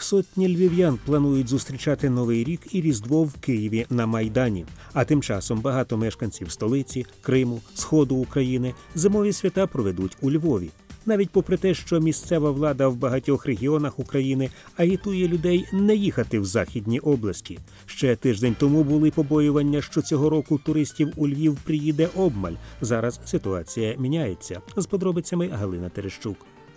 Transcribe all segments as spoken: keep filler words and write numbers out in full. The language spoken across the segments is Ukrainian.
Сотні львів'ян планують зустрічати Новий рік і Різдво в Києві на Майдані. А тим часом багато мешканців столиці, Криму, Сходу України зимові свята проведуть у Львові. Навіть попри те, що місцева влада в багатьох регіонах України агітує людей не їхати в західні області. Ще тиждень тому були побоювання, що цього року туристів у Львів приїде обмаль. Зараз ситуація міняється. З подробицями Галина Терещук.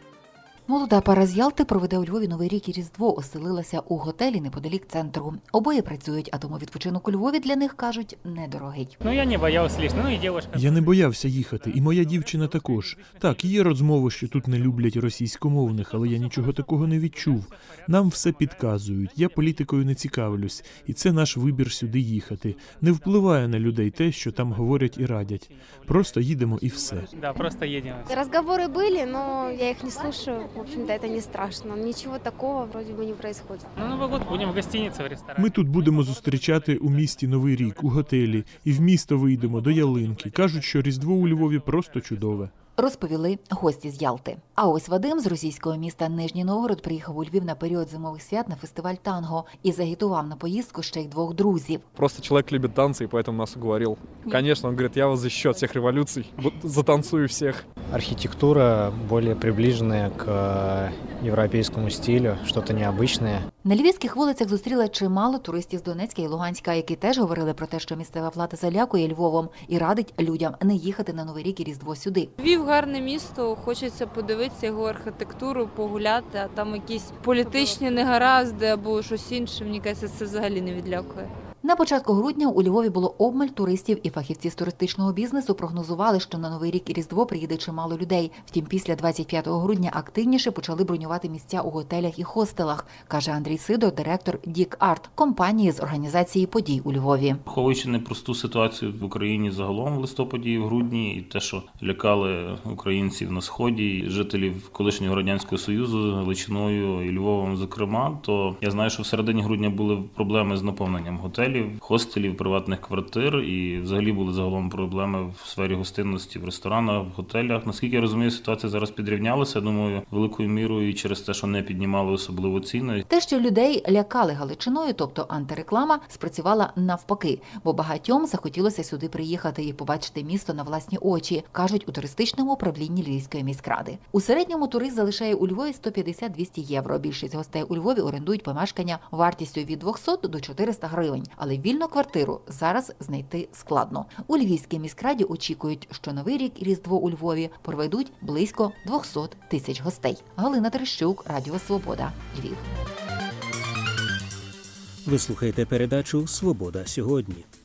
Молода пара з Ялти проведе у Львові Новий рік і Різдво, оселилася у готелі неподалік центру. Обоє працюють, а тому відпочинок у Львові для них, кажуть, недорогий. Ну, я не боявся лише, ну і дівчинка. Я не боявся їхати, і моя дівчина також. Так, є розмови, що тут не люблять російськомовних, але я нічого такого не відчув. Нам все підказують, я політикою не цікавлюсь, і це наш вибір сюди їхати. Не впливає на людей те, що там говорять і радять. Просто їдемо і все. Да, просто їдемо. Разговоры были, но я их не слушаю. В общем-то, это не страшно. Ничего такого вроде бы не происходит. Ну, Новий год будемо в гостиниці, в ресторані. Ми тут будемо зустрічати у місті Новий рік, у готелі, і в місто вийдемо до ялинки. Кажуть, що Різдво у Львові просто чудове. Розповіли гості з Ялти. А ось Вадим з російського міста Нижній Новгород приїхав у Львів на період зимових свят на фестиваль танго і загітував на поїздку ще й двох друзів. Просто человек любит танцы, и поэтому нас уговорил. Конечно, он говорит, я вас защищу от всех революций, затанцую всех. Архитектура более приближенная к европейскому стилю, что-то необычное. На львівських вулицях зустріли чимало туристів з Донецька і Луганська, які теж говорили про те, що місцева влада залякує Львовом і радить людям не їхати на Новий рік і Різдво сюди. Львів гарне місто, хочеться подивитися його архітектуру, погуляти, а там якісь політичні негаразди або щось інше, мені кажеться, це взагалі не відлякує. На початку грудня у Львові було обмаль туристів, і фахівці з туристичного бізнесу прогнозували, що на Новий рік і Різдво приїде чимало людей. Втім, після двадцять п'ятого грудня активніше почали бронювати місця у готелях і хостелах, каже Андрій Сидор, директор Дік Арт, компанії з організації подій у Львові. Враховуючи непросту ситуацію в Україні загалом в листопаді і в грудні, і те, що лякали українців на Сході, жителів колишнього Радянського Союзу, Галичиною і Львовом зокрема, то я знаю, що в середині грудня були проблеми з наповненням готелів, хостелів, приватних квартир, і взагалі були загалом проблеми в сфері гостинності, в ресторанах, в готелях. Наскільки я розумію, ситуація зараз підрівнялася, думаю, великою мірою і через те, що не піднімали особливо ціни. Те, що людей лякали Галичиною, тобто антиреклама, спрацювала навпаки, бо багатьом захотілося сюди приїхати і побачити місто на власні очі, кажуть у туристичному управлінні Львівської міськради. У середньому турист залишає у Львові сто п'ятдесят - двісті євро. Більшість гостей у Львові орендують помешкання вартістю від двохсот до чотирьохсот гривень. Але вільну квартиру зараз знайти складно. У Львівській міськраді очікують, що Новий рік і Різдво у Львові проведуть близько двохсот тисяч гостей. Галина Терещук, Радіо Свобода, Львів. Ви слухаєте передачу «Свобода сьогодні».